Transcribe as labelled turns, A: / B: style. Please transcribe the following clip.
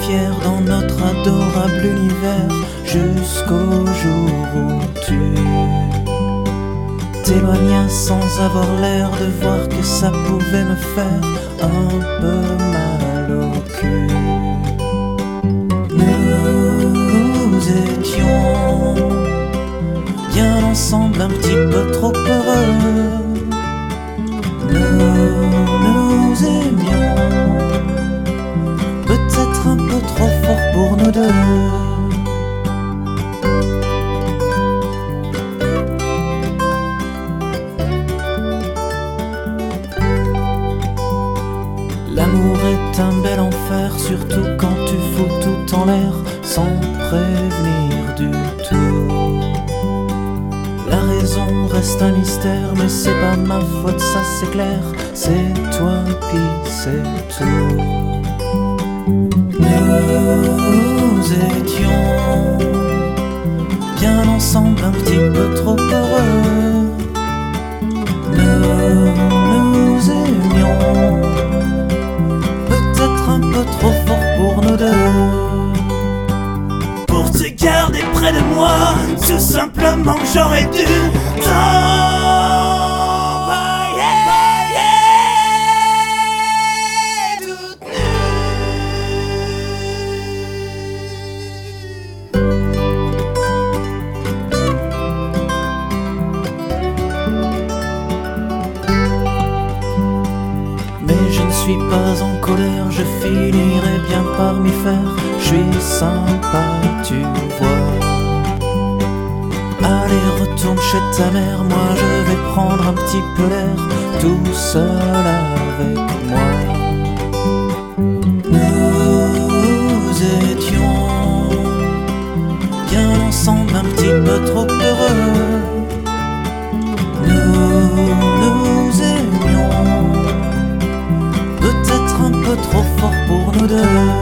A: fiers dans notre adorable univers, jusqu'au jour où tu t'éloignas sans avoir l'air de voir que ça pouvait me faire un peu mal au cul. Nous étions bien ensemble, un petit peu trop heureux. Nous aimions, peut-être un peu trop fort pour nous deux. L'amour est un bel enfer, surtout quand tu fous tout en l'air sans prévenir du tout. La raison reste un mystère, mais c'est pas ma faute, ça c'est clair. C'est toi puis c'est tout. Nous étions bien ensemble, un petit peu trop heureux. Nous aimions, peut-être un peu trop fort pour nous deux.
B: Pour te garder près de moi, tout simplement j'aurais dû t'envoyer toute
A: Mais je ne suis pas en colère, je finirai bien par m'y faire. Je suis sympa, tu vois. Allez, retourne chez ta mère, moi je vais prendre un petit peu l'air, tout seul avec moi. Nous étions bien ensemble, un petit peu trop heureux. Nous aimions, peut-être un peu trop fort pour nous deux.